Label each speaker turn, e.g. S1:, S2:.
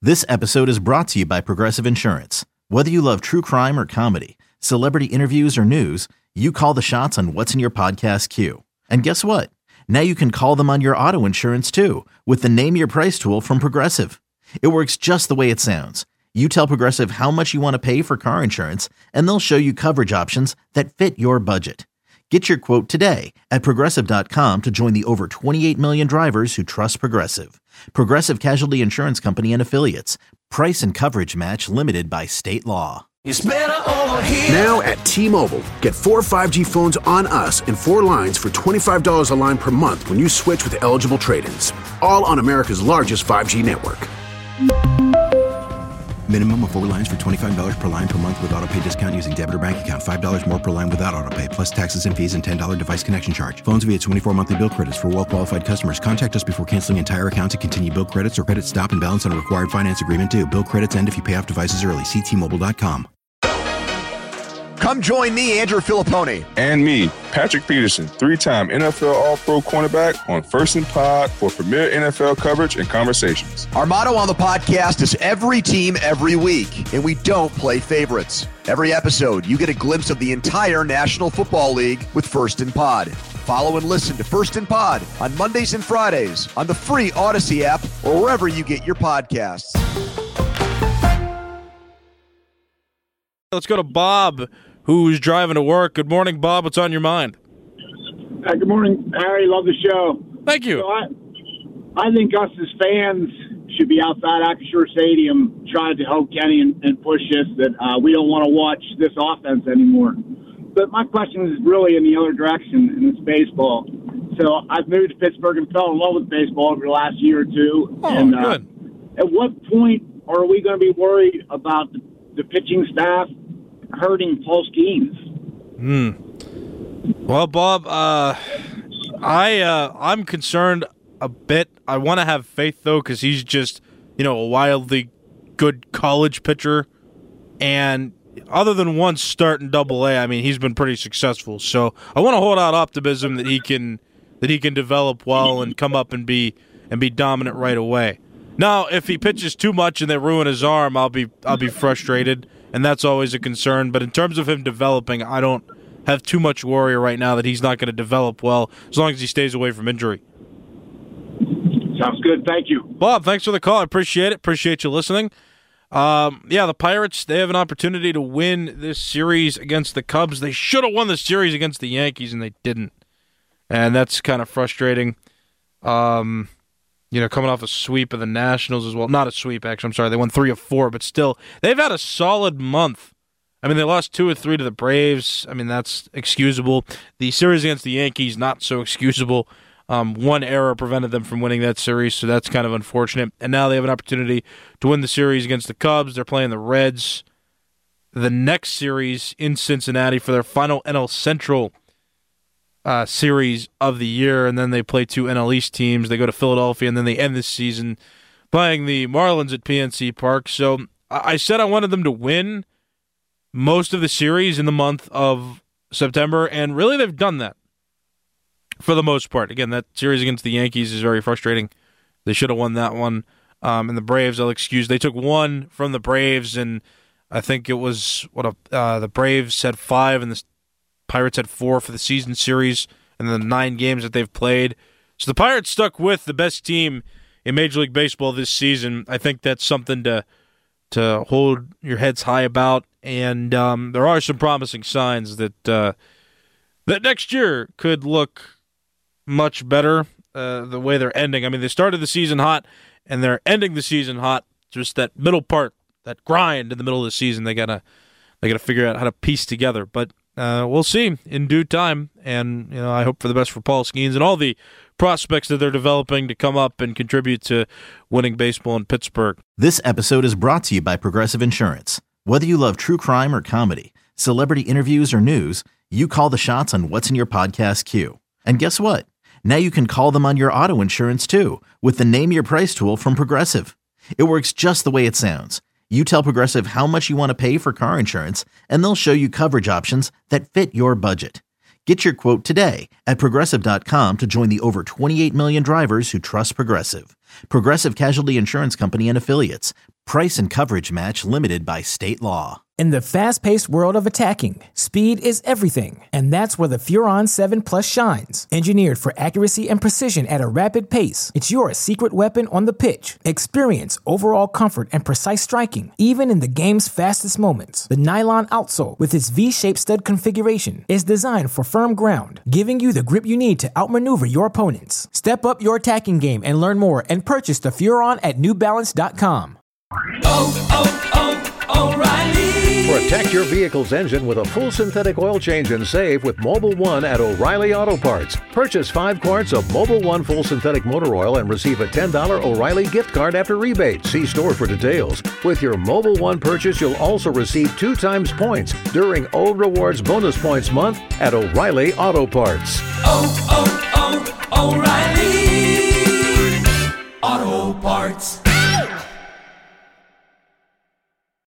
S1: This episode is brought to you by Progressive Insurance. Whether you love true crime or comedy, celebrity interviews or news, you call the shots on what's in your podcast queue. And guess what? Now you can call them on your auto insurance too with the Name Your Price tool from Progressive. It works just the way it sounds. You tell Progressive how much you want to pay for car insurance, and they'll show you coverage options that fit your budget. Get your quote today at Progressive.com to join the over 28 million drivers who trust Progressive. Progressive Casualty Insurance Company and Affiliates. Price and coverage match limited by state law.
S2: It's better over here.
S3: Now at T-Mobile, get 4 5G phones on us and 4 lines for $25 a line per month when you switch with eligible trade-ins. All on America's largest 5G network.
S4: Minimum of 4 lines for $25 per line per month with autopay discount using debit or bank account. $5 more per line without autopay, plus taxes and fees and $10 device connection charge. Phones via 24 monthly bill credits for well-qualified customers. Contact us before canceling entire account to continue bill credits or credit stop and balance on a required finance agreement due. Bill credits end if you pay off devices early. See T-Mobile.com.
S5: Come join me, Andrew Filipponi.
S6: And me, Patrick Peterson, 3-time NFL All-Pro cornerback on First and Pod for premier NFL coverage and conversations.
S5: Our motto on the podcast is every team, every week, and we don't play favorites. Every episode, you get a glimpse of the entire National Football League with First and Pod. Follow and listen to First and Pod on Mondays and Fridays on the free Odyssey app or wherever you get your podcasts.
S7: Let's go to Bob, who's driving to work. Good morning, Bob. What's on your mind?
S8: Good morning, Harry. Love the show.
S7: Thank you.
S8: So I think us as fans should be outside Acrisure Stadium trying to help Kenny and push this, that we don't want to watch this offense anymore. But my question is really in the other direction, and it's baseball. So I've moved to Pittsburgh and fell in love with baseball over the last year or two.
S7: Oh,
S8: and,
S7: good.
S8: At what point are we going to be worried about the pitching staff hurting Paul Skeens?
S7: Well, Bob, I'm concerned a bit. I want to have faith, though, because he's just, a wildly good college pitcher. And other than one start in Double-A, I mean, he's been pretty successful. So I want to hold out optimism that he can develop well and come up and be dominant right away. Now, if he pitches too much and they ruin his arm, I'll be frustrated, and that's always a concern. But in terms of him developing, I don't have too much worry right now that he's not going to develop well as long as he stays away from injury.
S8: Sounds good. Thank you.
S7: Bob, thanks for the call. I appreciate it. Appreciate you listening. The Pirates, they have an opportunity to win this series against the Cubs. They should have won the series against the Yankees, and they didn't. And that's kind of frustrating. Coming off a sweep of the Nationals as well. Not a sweep, actually. I'm sorry. They won 3 of 4, but still, they've had a solid month. I mean, they lost 2 of 3 to the Braves. I mean, that's excusable. The series against the Yankees, not so excusable. One error prevented them from winning that series, so that's kind of unfortunate. And now they have an opportunity to win the series against the Cubs. They're playing the Reds the next series in Cincinnati for their final NL Central series of the year, and then they play 2 NL East teams. They go to Philadelphia, and then they end this season playing the Marlins at PNC Park. So I said I wanted them to win most of the series in the month of September, and really they've done that for the most part. Again, that series against the Yankees is very frustrating. They should have won that one. And the Braves, I'll excuse. They took 1 from the Braves, and I think it was the Braves had 5 and the Pirates had 4 for the season series and the 9 games that they've played. So the Pirates stuck with the best team in Major League Baseball this season. I think that's something to hold your heads high about. And there are some promising signs that that next year could look much better. The way they're ending. I mean, they started the season hot, and they're ending the season hot. Just that middle part, that grind in the middle of the season, they gotta figure out how to piece together. But we'll see in due time, and I hope for the best for Paul Skeens and all the prospects that they're developing to come up and contribute to winning baseball in Pittsburgh.
S1: This episode is brought to you by Progressive Insurance. Whether you love true crime or comedy, celebrity interviews or news, you call the shots on what's in your podcast queue. And guess what? Now you can call them on your auto insurance too with the Name Your Price tool from Progressive. It works just the way it sounds. You tell Progressive how much you want to pay for car insurance, and they'll show you coverage options that fit your budget. Get your quote today at Progressive.com to join the over 28 million drivers who trust Progressive. Progressive Casualty Insurance Company and Affiliates. Price and coverage match limited by state law.
S2: In the fast-paced world of attacking, speed is everything, and that's where the Furon 7 Plus shines. Engineered for accuracy and precision at a rapid pace, it's your secret weapon on the pitch. Experience overall comfort and precise striking, even in the game's fastest moments. The nylon outsole, with its V-shaped stud configuration, is designed for firm ground, giving you the grip you need to outmaneuver your opponents. Step up your attacking game and learn more and purchase the Furon at NewBalance.com.
S9: O'Reilly.
S10: Protect your vehicle's engine with a full synthetic oil change and save with Mobil 1 at O'Reilly Auto Parts. Purchase 5 quarts of Mobil 1 full synthetic motor oil and receive a $10 O'Reilly gift card after rebate. See store for details. With your Mobil 1 purchase, you'll also receive 2 times points during O Rewards Bonus Points Month at O'Reilly Auto Parts.
S9: O'Reilly Auto Parts.